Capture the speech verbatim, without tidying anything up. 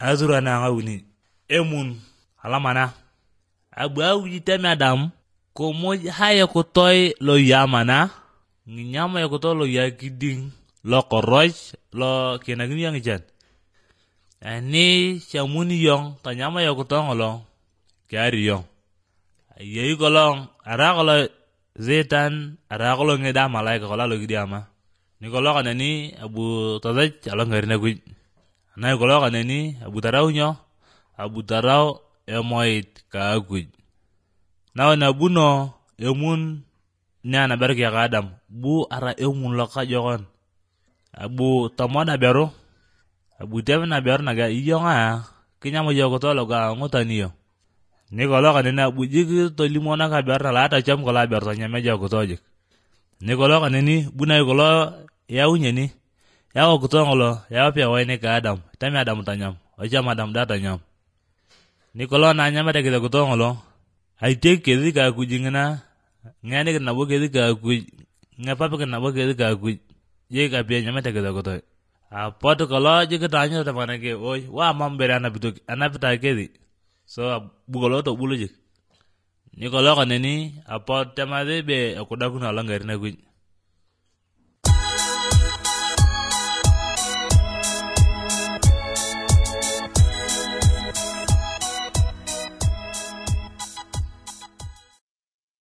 azura na ngawuni emun alamana abu awi teme adam ko mo haya ko toy lo yamana nyama ya ko to lo yakiding lo koroj lo kenagini yang jan ani chamuni yong tanyama ya ko to ngolo kari yong yeyi kolong ara kolo zetan ara kolo ngeda malaika kolo lo gidiama ni kolo kanani abu tazaj along garina guj na kolo kanani abu tarau nyo abu tarau emoit ka guj na wana buno emun nyana berki ya adam bu ara emun lo ka jogon abu tamoda beru abu tebe na beru naga iyonga kinyamo jogo to lo ga ngotaniyo ni kolo kanani abu jigi to limona ka beru la ata cham kola beru nyame jogo to jik ni kolo kanani buna kolo yaunya ni yawo kutongolo yawo pia waine ka adam tame adam tanyam oja madam data nyam ni kolo na nyama de kita kutongolo ai tek kedi ka kujingna ngane na bo kedi ka kuj ngapa pa na bo kedi ka kuj ye ka pia nyama de kita kutoy a pot kolo je ka tanyo ta mana ke oi wa mambere ana bitu ana pita kedi so bugolo to bulu je ni kolo kaneni a pot tamade be akuda kuna langari na kuj